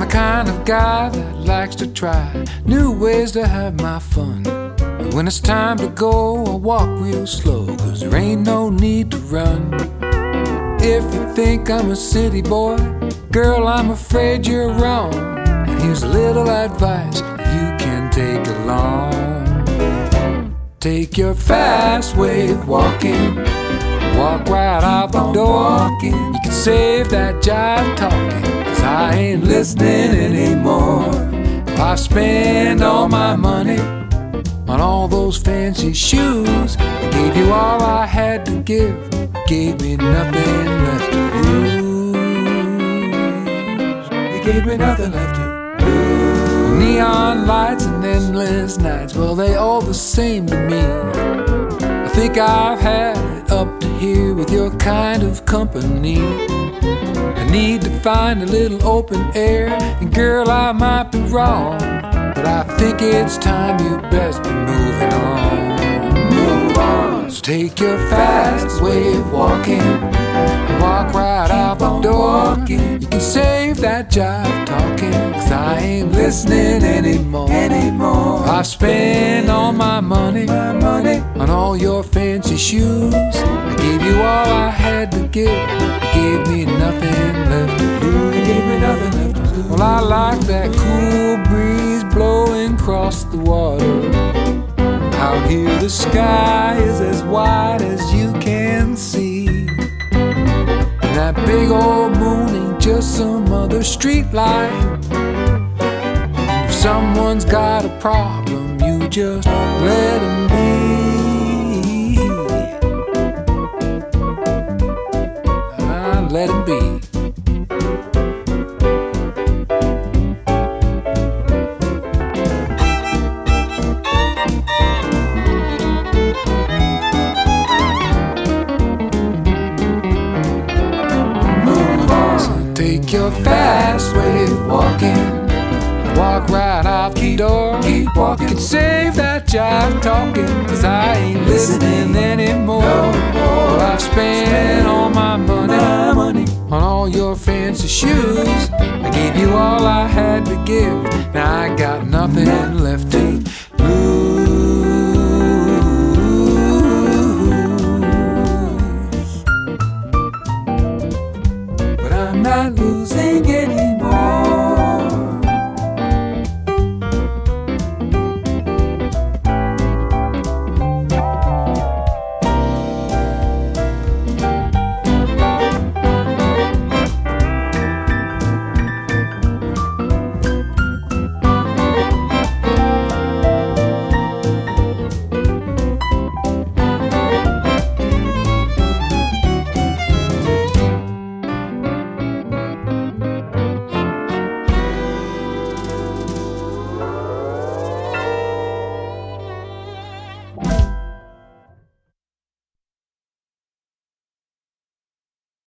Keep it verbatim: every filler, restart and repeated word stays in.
kind of guy that likes to try new ways to have my fun. And when it's time to go, I walk real slow, cause there ain't no need to run. If you think I'm a city boy, girl, I'm afraid you're wrong. And here's a little advice you can take along. Take your fast way of walking, walk right out the door. You can save that jive talking, cause I ain't listening anymore. I spend all my money on all those fancy shoes. I gave you all I had to give, gave me nothing left to lose. You gave me nothing left to lose. Neon lights and endless nights, well, they all the same to me. I think I've had it up to here with your kind of company. I need to find a little open air, and girl, I might be wrong, but I think it's time you best be moving on. Move on. So take your fast way of walking and walk right out the door. You can save that jive talking, cause I ain't listening anymore. anymore. I spend all my money, my money on all your fancy shoes. I gave you all I had to give, you gave me nothing left to lose. You gave me nothing left to lose. Well, I like that cool breeze blowing across the water. Out here the sky is as wide as you can see, and that big old moon ain't just some other street light. If someone's got a problem, you just let him be. I let him be. Take your fast way of walking, walk right out the door. Keep walking, you can save that jive talking, cause I ain't listening anymore. Well, I've spent all my money, my money on all your fancy shoes. I gave you all I had to give, now I got nothing left to lose. But I'm not losing it.